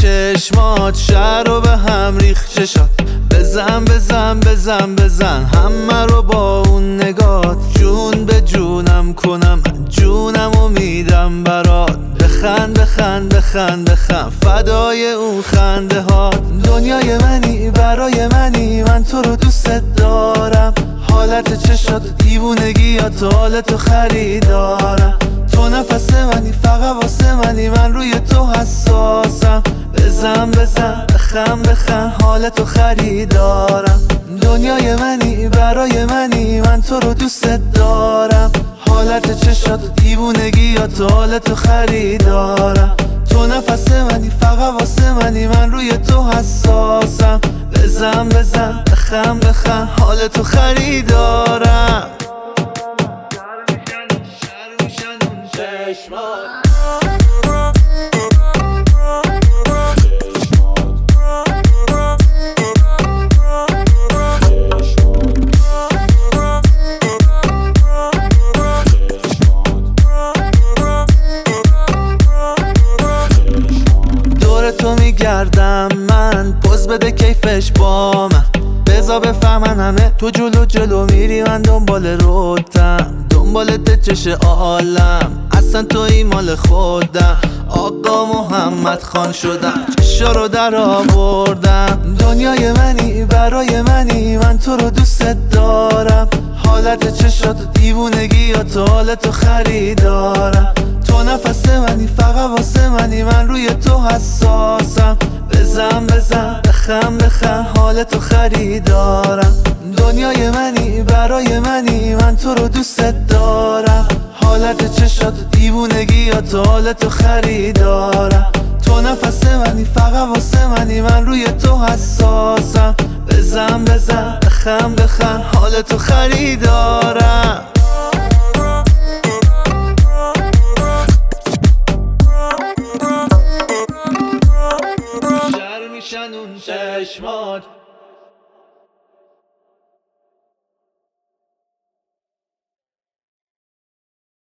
چشمات شهر رو به هم ریخ، چشات بزن بزن بزن بزن همه رو با اون نگات. جون به جونم کنم، جونمو میدم برات. بخند بخند بخند بخند فدای اون خنده هات. دنیای منی برای منی، من تو رو دوست دارم. حالت چشات دیوونگیات حالتو خریدارم. تو نفس منی فقط واسه منی، من روی تو حساسم. بزن بزن بخند بخند حالتو خریدارم. دنیای منی برای منی، من تو رو دوست دارم. حالت چشات دیوونگیات حالتو خریدارم. تو نفس منی فقط واسه منی، من روی تو حساسم. بزن بزن بخند بخند حالتو خریدارم. دور تو میگردم من، پوز بده کیفش با من. بذار بفهمن همه تو جلو جلو میری، من دنبال روتم. دنبالت چش عالم، اصلا توی مال خودم. آقا محمد خان شدم، چشا رو در آوردم. دنیای منی برای منی، من تو رو دوست دارم. حالت چشات دیوونگیات حالتو خریدارم. تو نفس منی فقط واسه منی، من روی تو حساسم. بزن بزن بخند بخند حالتو خریدارم. دنیای منی برای منی، من تو رو دوست دارم. حالت چشات دیوونگیات حالتو خریدارم. تو نفس منی فقط واسه منی، من روی تو حساسم. بزن بزن بخند بخند حالتو خریدارم.